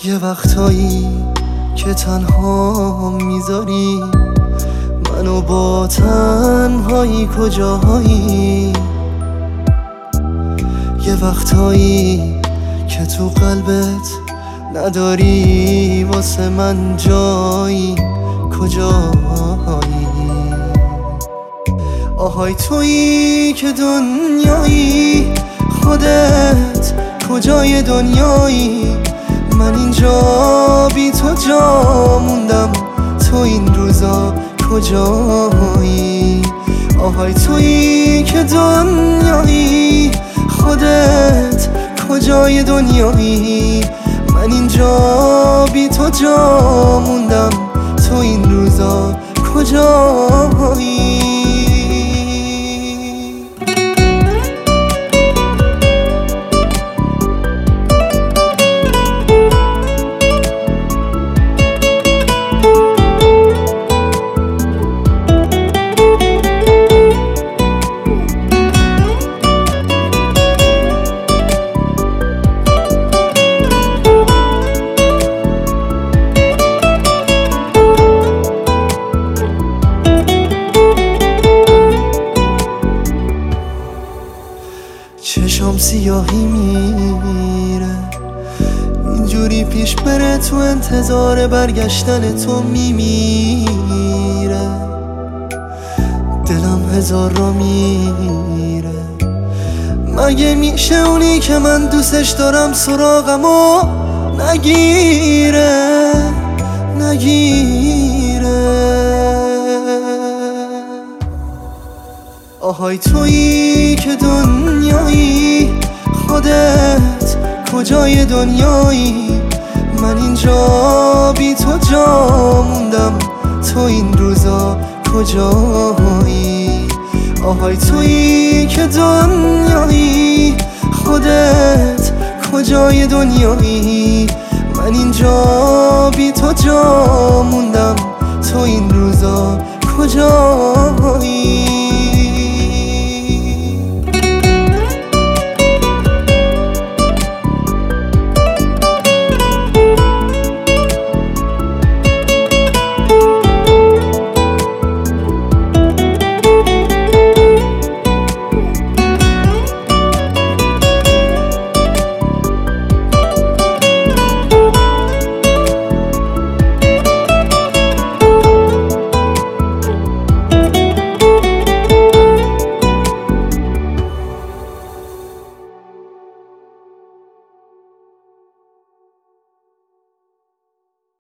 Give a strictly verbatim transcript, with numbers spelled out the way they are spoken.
یه وقتایی که تنها میذاری منو با تنهایی کجاهایی. یه وقتایی که تو قلبت نداری واسه من جایی کجایی. آهای تویی که دنیایی، خودت کجای دنیایی؟ من اینجا بی تو جا موندم، تو این روزا کجایی؟ آهای تویی که دنیایی، خودت کجای دنیایی؟ من اینجا بی تو جا موندم، تو این روزا کجایی؟ چشام سیاهی میره اینجوری پیش بره، تو انتظار برگشتن تو میمیره. دلم هزار را میره، مگه میشه اونی که من دوستش دارم سراغمو نگیره نگیره؟ آهای تویی که دنیایی، خودت کجای دنیایی؟ من اینجا بی تو جا موندم، تو این روزا کجایی؟ آهای تویی که دنیایی، خودت کجای دنیایی؟ من اینجا بی تو جا موندم، تو این روزا کجایی؟